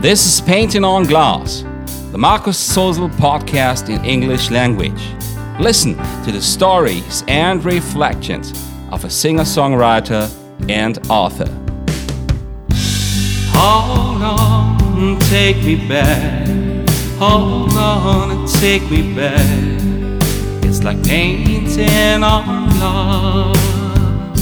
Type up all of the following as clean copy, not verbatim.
This is Painting on Glass, the Markus Sozel podcast in English language. Listen to the stories and reflections of a singer-songwriter and author. Hold on, take me back. Hold on and take me back. It's like painting on glass.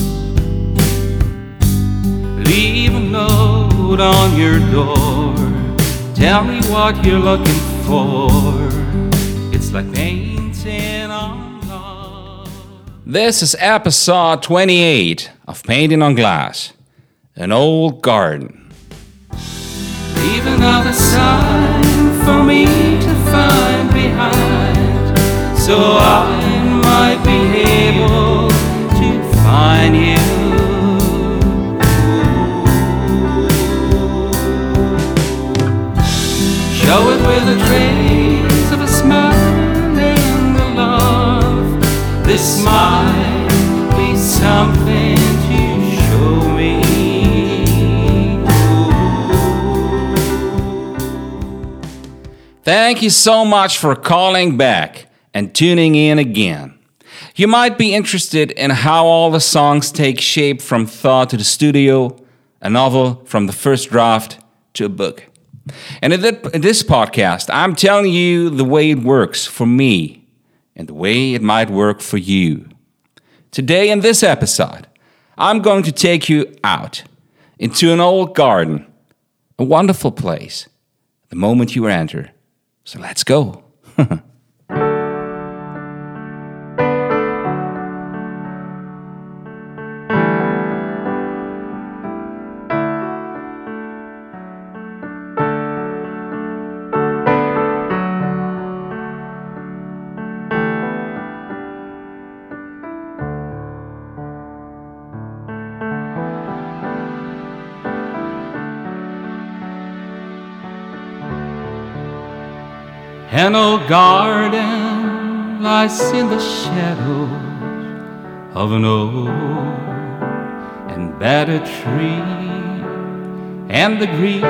Leave a note on your door. Tell me what you're looking for. It's like painting on glass. This is episode 28 of Painting on Glass, an old garden. Leave another sign for me to find behind, so I might be able to find you. Show it with a trace of a smile and a love. This might be something to show me. Thank you so much for calling back and tuning in again. You might be interested in how all the songs take shape from thought to the studio, a novel from the first draft to a book. And in this podcast, I'm telling you the way it works for me and the way it might work for you. Today in this episode, I'm going to take you out into an old garden, a wonderful place, the moment you enter. So let's go. An old garden lies in the shadows of an old and battered tree, and the green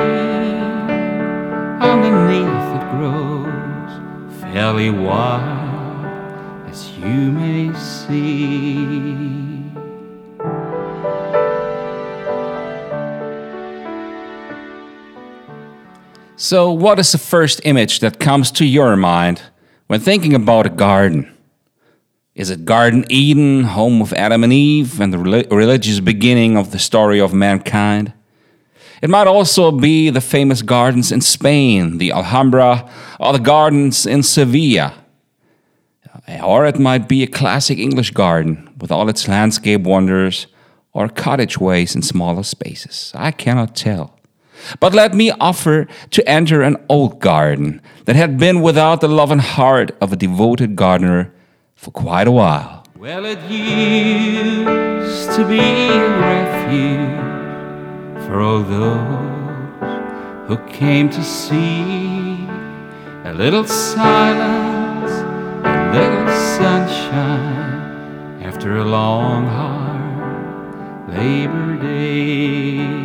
underneath it grows fairly wild, as you may see. So, what is the first image that comes to your mind when thinking about a garden? Is it Garden Eden, home of Adam and Eve, and the religious beginning of the story of mankind? It might also be the famous gardens in Spain, the Alhambra, or the gardens in Sevilla. Or it might be a classic English garden with all its landscape wonders, or cottage ways in smaller spaces. I cannot tell. But let me offer to enter an old garden that had been without the love and heart of a devoted gardener for quite a while. Well, it used to be a refuge for all those who came to see a little silence, a little sunshine after a long, hard Labor Day.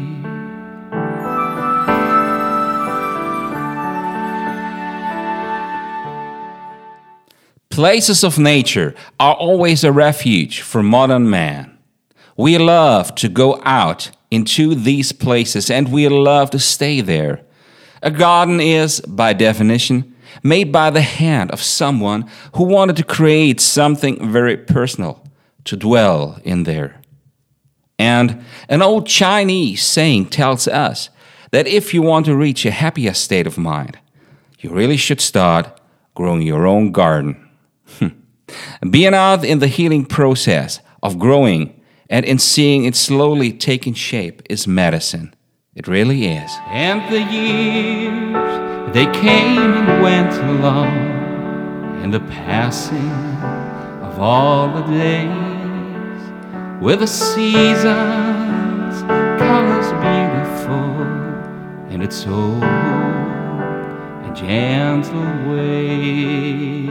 Places of nature are always a refuge for modern man. We love to go out into these places and we love to stay there. A garden is, by definition, made by the hand of someone who wanted to create something very personal to dwell in there. And an old Chinese saying tells us that if you want to reach a happier state of mind, you really should start growing your own garden. Being out in the healing process of growing and in seeing it slowly taking shape is medicine. It really is. And the years, they came and went along, and the passing of all the days, with the seasons, colors beautiful, in its old and gentle way.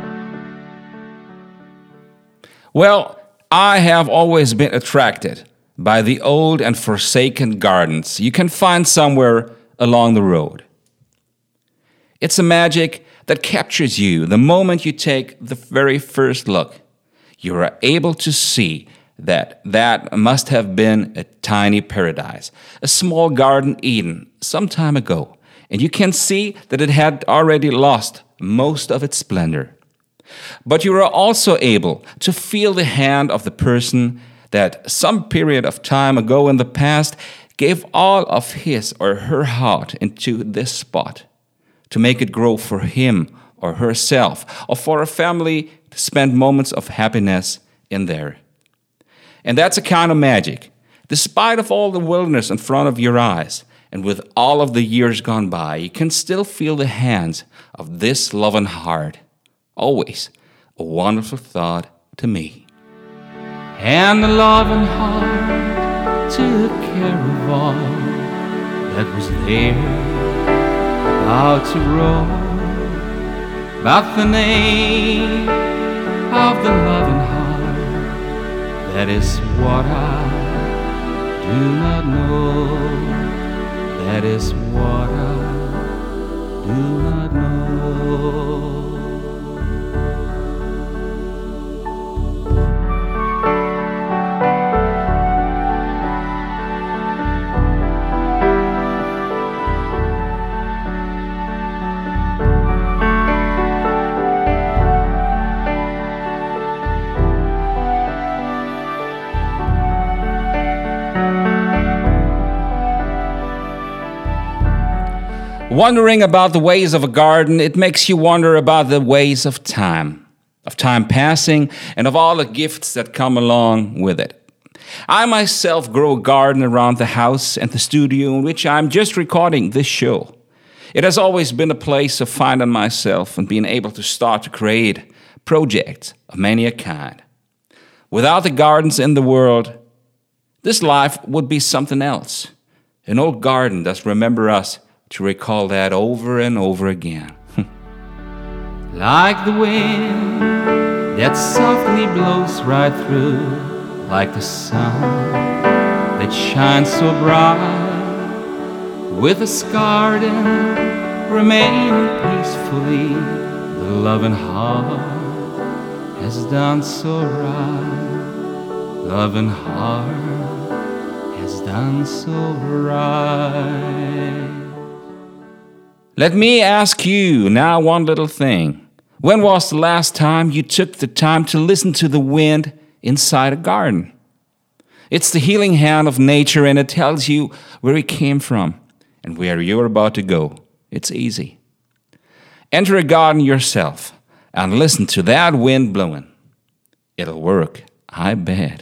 Well, I have always been attracted by the old and forsaken gardens you can find somewhere along the road. It's a magic that captures you the moment you take the very first look. You are able to see that must have been a tiny paradise, a small garden Eden some time ago, and you can see that it had already lost most of its splendor. But you are also able to feel the hand of the person that some period of time ago in the past gave all of his or her heart into this spot, to make it grow for him or herself, or for a family to spend moments of happiness in there. And that's a kind of magic. Despite of all the wilderness in front of your eyes, and with all of the years gone by, you can still feel the hands of this loving heart. Always a wonderful thought to me. And the loving heart took care of all that was there, about to grow. But the name of the loving heart, that is what I do not know. That is what I do not know. Wondering about the ways of a garden, it makes you wonder about the ways of time passing, and of all the gifts that come along with it. I myself grow a garden around the house and the studio in which I'm just recording this show. It has always been a place of finding myself and being able to start to create projects of many a kind. Without the gardens in the world, this life would be something else. An old garden does remember us to recall that over and over again. Like the wind that softly blows right through, like the sun that shines so bright, with this garden remaining peacefully, the loving heart has done so right. Loving heart has done so right. Let me ask you now one little thing. When was the last time you took the time to listen to the wind inside a garden? It's the healing hand of nature, and it tells you where it came from and where you're about to go. It's easy. Enter a garden yourself and listen to that wind blowing. It'll work, I bet.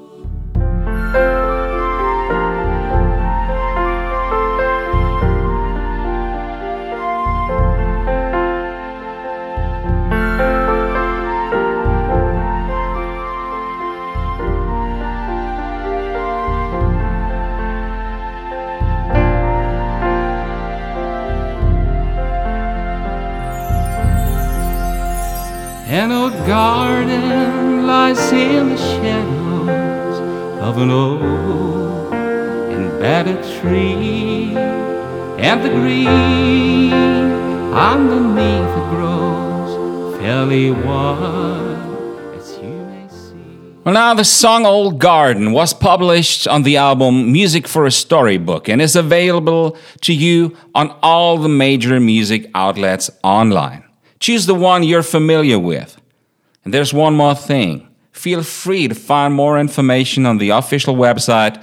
An old garden lies in the shadows of an old and battered tree, and the green underneath it grows fairly wild, as you may see. Well, now the song Old Garden was published on the album Music for a Storybook and is available to you on all the major music outlets online. Choose the one you're familiar with. And there's one more thing. Feel free to find more information on the official website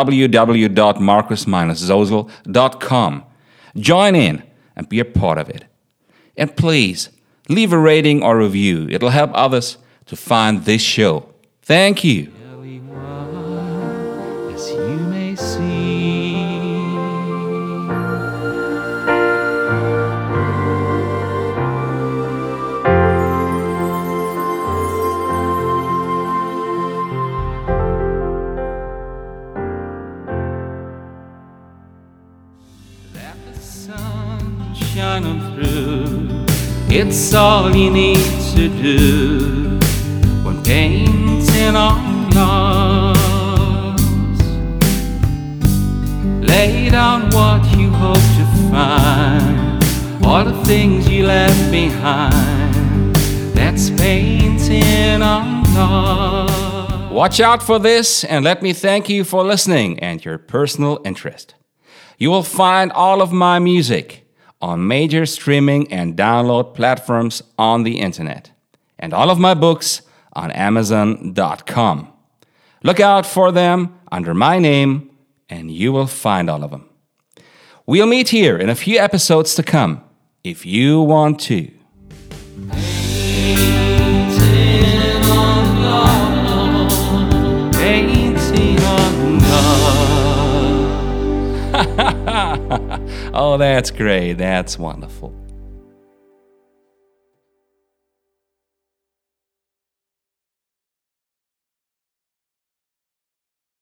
www.marcus-zozel.com. Join in and be a part of it. And please, leave a rating or review. It'll help others to find this show. Thank you. As you may see. Shining through, it's all you need to do when painting on glass. lay down what you hope to find, all the things you left behind. That's painting on love. Watch out for this, and let me thank you for listening and your personal interest. You will find all of my music on major streaming and download platforms on the internet, and all of my books on Amazon.com. Look out for them under my name, and you will find all of them. We'll meet here in a few episodes to come, if you want to. Painting on love. Painting on love. Oh, that's great. That's wonderful.